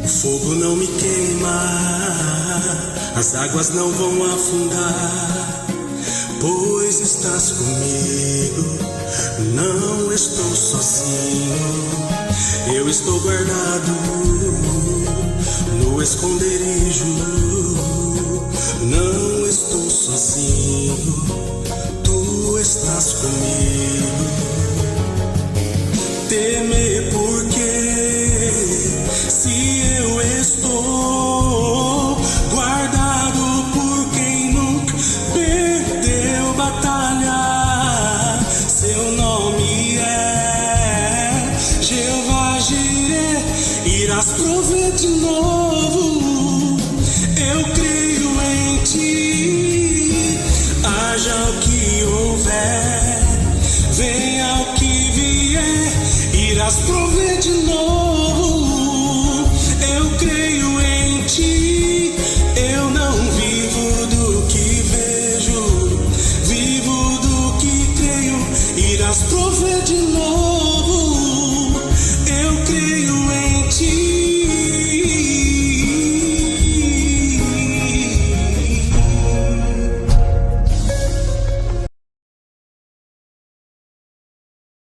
fogo não me queima, as águas não vão afundar, pois estás comigo, não estou sozinho. Eu estou guardado no esconderijo, não estou sozinho, tu estás comigo. Temer porque se eu estou guardado por quem nunca perdeu batalha, seu nome é Jeová Jireh, irás prover de novo. Eu creio em ti, haja o que houver, venha o que vier, irás prover de novo. Eu creio em ti, eu não vivo do que vejo, vivo do que creio, irás prover de novo.